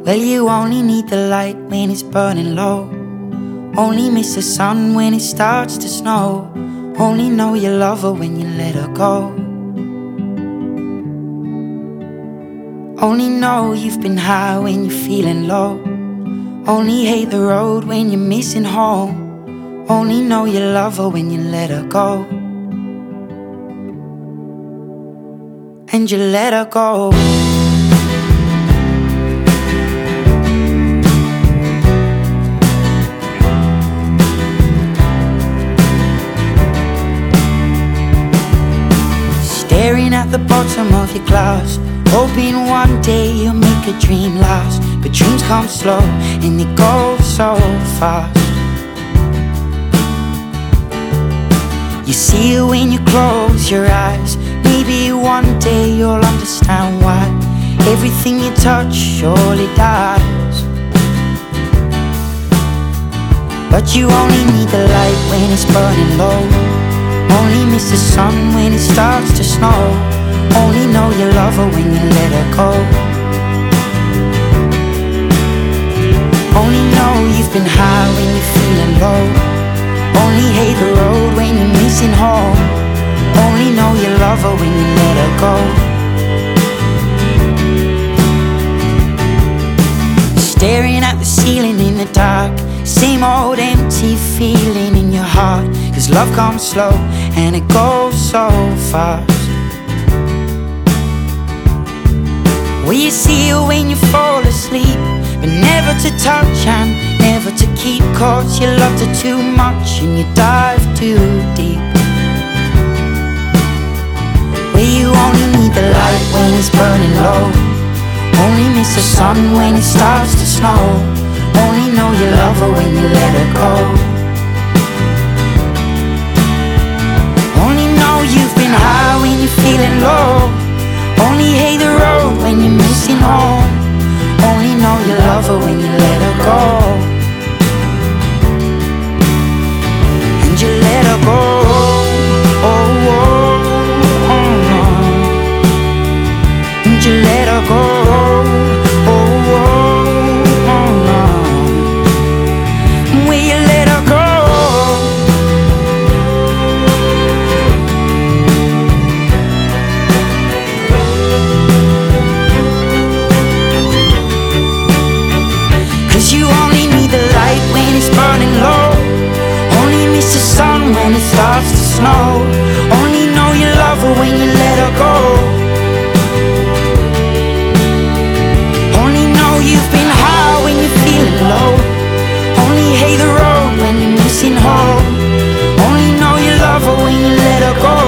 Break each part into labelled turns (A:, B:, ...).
A: Well, you only need the light when it's burning low. Only miss the sun when it starts to snow. Only know you love her when you let her go. Only know you've been high when you're feeling low. Only hate the road when you're missing home. Only know you love her when you let her go. And you let her go. Staring at the bottom of your glass, hoping one day you'll make a dream last. But dreams come slow and they go so fast. You see it when you close your eyes. Maybe one day you'll understand why everything you touch surely dies. But you only need the light when it's burning low. Only miss the sun when it starts to snow. Only know you love her when you let her go. Only know you've been high when you're feeling low. Only hate the road when you're missing home. Only know you love her when you let her go. Staring at the ceiling in the dark, same old empty feeling in your heart. 'Cause love comes slow and it goes so fast. Well, you see her when you fall asleep, but never to touch and never to keep. 'Cause you loved her too much and you dive too deep. Well, you only need the light when it's burning low. Only miss the sun when it starts to snow. Only know you love her when you let her go. Only know you've been high when you're feeling low. Only hate the road when you're missing home. Only know you love her when you let her go. And you let her go. Oh, oh, oh, oh. And you let her go. Oh, oh, oh, oh. Will you let her go? 'Cause you only need the light when it's burning low. Only miss the sun when it starts to snow. Only know you love her when you let her go. Only know you've been high when you're feeling low. Only hate the road when you're missing home. Only know you love her when you let her go.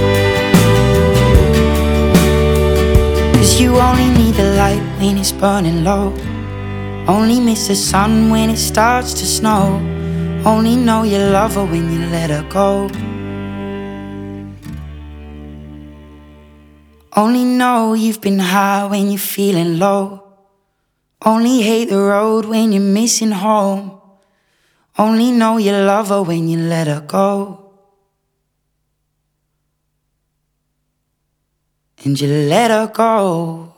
A: 'Cause you only need the light when it's burning low. Only miss the sun when it starts to snow. Only know you love her when you let her go. Only know you've been high when you're feeling low. Only hate the road when you're missing home. Only know you love her when you let her go. And you let her go.